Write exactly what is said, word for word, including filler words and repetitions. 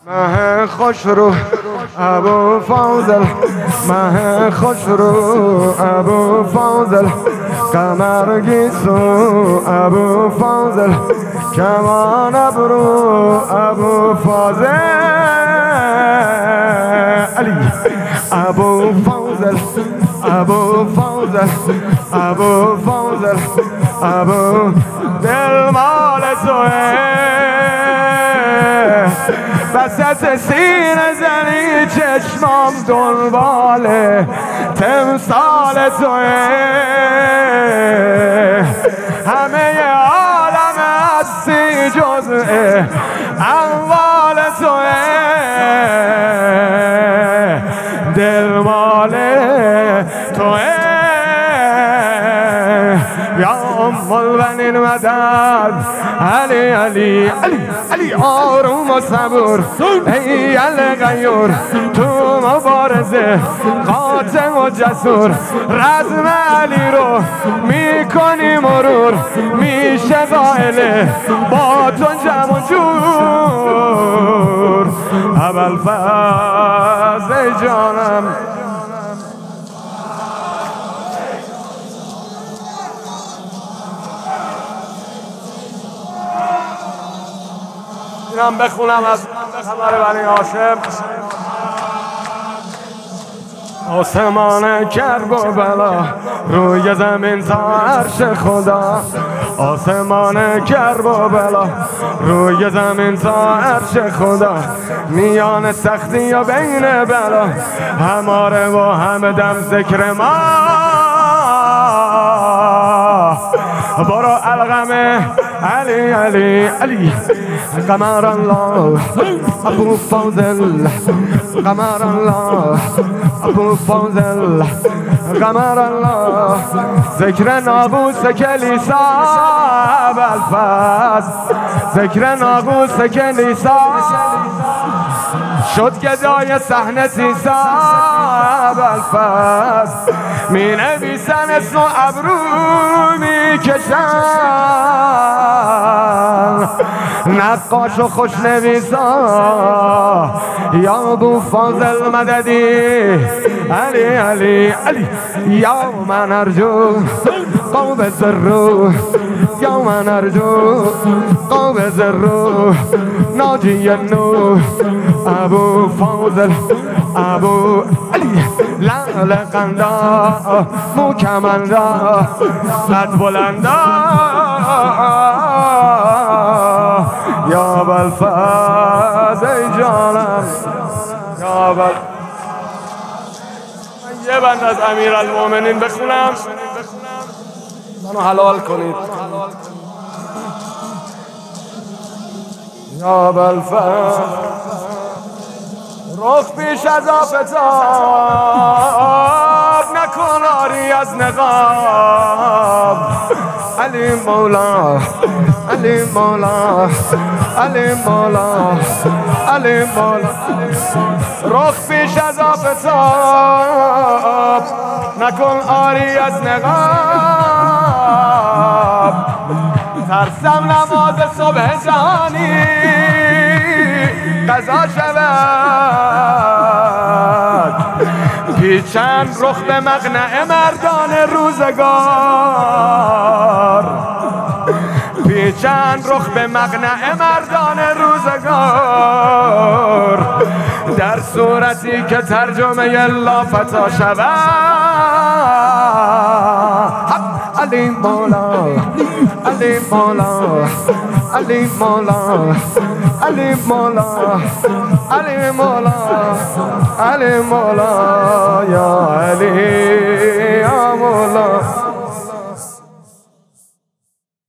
مه خوش رو ابو فاضل، مه خوش رو ابو فاضل، قمر گیسو ابو فاضل، کمان ابرو ابو فاضل، علی ابو فاضل، ابو فاضل، ابو فاضل، ابو دل مال توه، وسط سینه زنی چشمام دنبال تمثال توه، همه عالم هستی جزء اموال توه، دل مال توه، یا ام البنین مدد، علی علی علی علی آروم و صبور، ای الغیور تو مبارزه قاطع و جسور، رزم علی رو میکنی مرور، میشه قائله با تو جمع و جور، ابوالفضل جانم اینم بخونم از قمر بنی هاشم. آسمان کرب و بلا روی زمین تا عرش خدا، آسمان کرب و بلا روی زمین تا عرش خدا، میان سختی و بین بلا هماره و همدم ذکر ما، برو الغمه علی علی علی قمر الله ابو فاضل، قمر الله ابو فاضل، قمر الله ذکر ناقوس کلیسا، ابوالفضل ذکر ناقوس کلیسا، شد گدای صحنه سیسا، ابوالفضل می نویسن اسم و ابرو می کشن، نقاش و خوش نویسا، یا ابو فاضل مددی، علی علی علی یا من ارجو قوم زرو، یا من ارجو قوم زرو، ناجی نو ابو فاضل، ابو علی لعل قندا مکمندا قد بلندا، یا ابوالفضل جانم، یا ابوالفضل. یه بند از امیرالمومنین بخونم، منو حلال کنید. یا ابوالفضل رخ پیش از آفتاب نکن آری از نقاب، علی مولا علی مولا علی مولا علی مولا، رخ پیش از آفتاب نکن آری از نقاب، ترسم نماز صبح جهانی قضا شود، پیچند رخ به مقنع مردان روزگار، پیچند رخ به مقنع مردان روزگار، در صورتی که ترجمه لافتا شود، علی مولا علی مولا علی مولا علی مولا علی مولا علی مولا، یا علی یا مولا.